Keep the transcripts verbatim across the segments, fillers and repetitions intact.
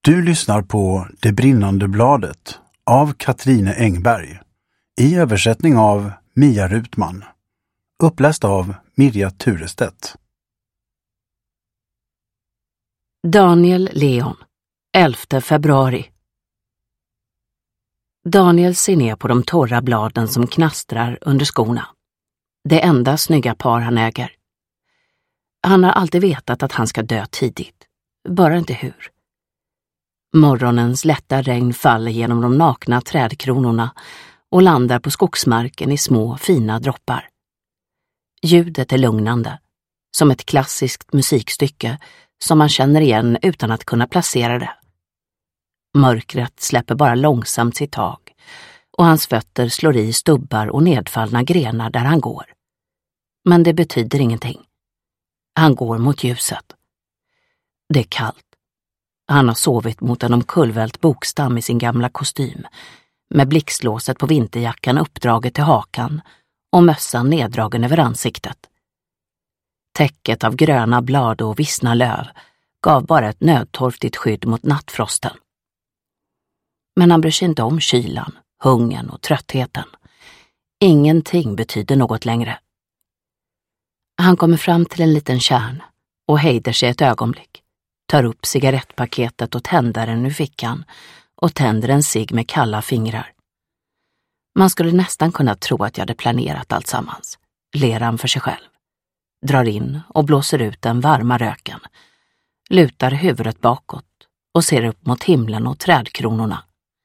Du lyssnar på Det brinnande bladet av Katrine Engberg i översättning av Mia Rutman. Uppläst av Mirja Turestedt. Daniel Leon, elfte februari. Daniel ser ner på de torra bladen som knastrar under skorna. Det enda snygga par han äger. Han har alltid vetat att han ska dö tidigt, bara inte hur. Morgonens lätta regn faller genom de nakna trädkronorna och landar på skogsmarken i små, fina droppar. Ljudet är lugnande, som ett klassiskt musikstycke som man känner igen utan att kunna placera det. Mörkret släpper bara långsamt sitt tag och hans fötter slår i stubbar och nedfallna grenar där han går. Men det betyder ingenting. Han går mot ljuset. Det är kallt. Han har sovit mot en omkullvält bokstam i sin gamla kostym, med blixtlåset på vinterjackan uppdraget till hakan och mössan neddragen över ansiktet. Täcket av gröna blad och vissna löv gav bara ett nödtorftigt skydd mot nattfrosten. Men han bryr sig inte om kylan, hungern och tröttheten. Ingenting betyder något längre. Han kommer fram till en liten kärn och hejdar sig ett ögonblick, tar upp cigarettpaketet och tänder den ur fickan och tänder en cigg med kalla fingrar. Man skulle nästan kunna tro att jag hade planerat allt sammans, ler han för sig själv. Drar in och blåser ut den varma röken, lutar huvudet bakåt och ser upp mot himlen och trädkronorna.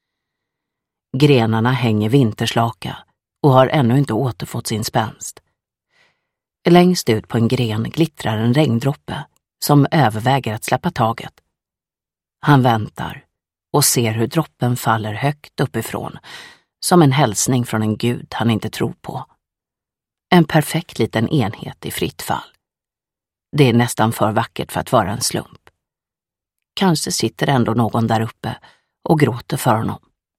Grenarna hänger vinterslaka och har ännu inte återfått sin spänst. Längst ut på en gren glittrar en regndroppe som överväger att släppa taget. Han väntar och ser hur droppen faller högt uppifrån, som en hälsning från en gud han inte tror på. En perfekt liten enhet i fritt fall. Det är nästan för vackert för att vara en slump. Kanske sitter ändå någon där uppe och gråter för honom.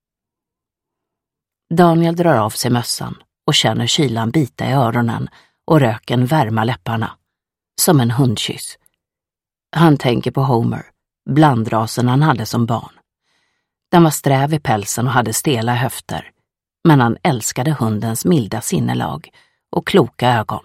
Daniel drar av sig mössan och känner kylan bita i öronen och röken värma läpparna, som en hundkyss. Han tänker på Homer, blandrasen han hade som barn. Den var sträv i pälsen och hade stela höfter, men han älskade hundens milda sinnelag och kloka ögon.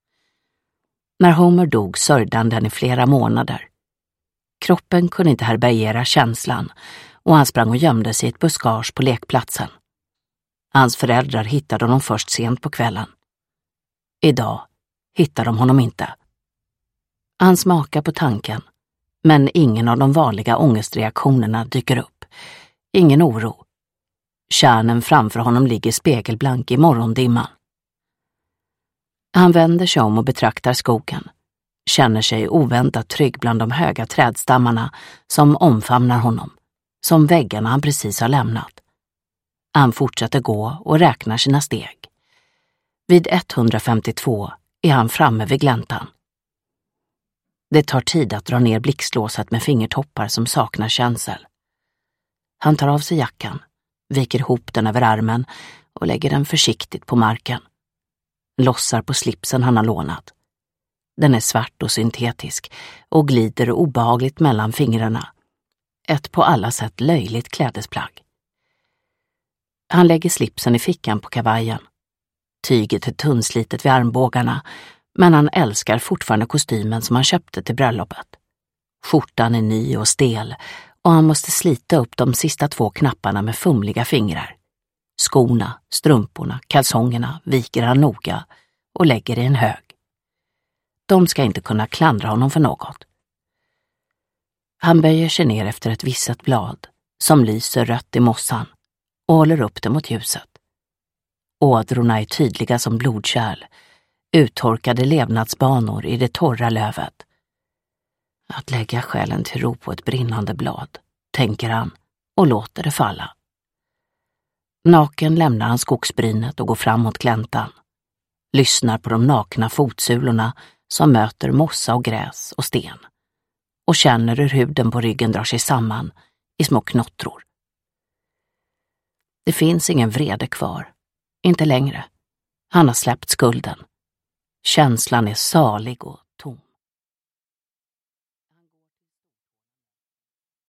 När Homer dog sörjde han den i flera månader. Kroppen kunde inte härbärgera känslan och han sprang och gömde sig i ett buskage på lekplatsen. Hans föräldrar hittade honom först sent på kvällen. Idag hittar de honom inte. Han smakar på tanken, men ingen av de vanliga ångestreaktionerna dyker upp. Ingen oro. Kärnen framför honom ligger spegelblank i morgondimman. Han vänder sig om och betraktar skogen. Känner sig oväntat trygg bland de höga trädstammarna som omfamnar honom, som väggarna han precis har lämnat. Han fortsätter gå och räknar sina steg. Vid etthundrafemtiotvå är han framme vid gläntan. Det tar tid att dra ner blixtlåset med fingertoppar som saknar känsel. Han tar av sig jackan, viker ihop den över armen och lägger den försiktigt på marken. Lossar på slipsen han har lånat. Den är svart och syntetisk och glider obehagligt mellan fingrarna. Ett på alla sätt löjligt klädesplagg. Han lägger slipsen i fickan på kavajen. Tyget är tunnslitet vid armbågarna, men han älskar fortfarande kostymen som han köpte till bröllopet. Skjortan är ny och stel och han måste slita upp de sista två knapparna med fumliga fingrar. Skorna, strumporna, kalsongerna viker han noga och lägger i en hög. De ska inte kunna klandra honom för något. Han böjer sig ner efter ett visset blad som lyser rött i mossan och håller upp det mot ljuset. Ådrorna är tydliga som blodkärl, uttorkade levnadsbanor i det torra lövet. Att lägga själen till ro på ett brinnande blad, tänker han och låter det falla. Naken lämnar han skogsbrynet och går fram mot gläntan. Lyssnar på de nakna fotsulorna som möter mossa och gräs och sten. Och känner hur huden på ryggen drar sig samman i små knottror. Det finns ingen vrede kvar. Inte längre. Han har släppt skulden. Känslan är salig och tom.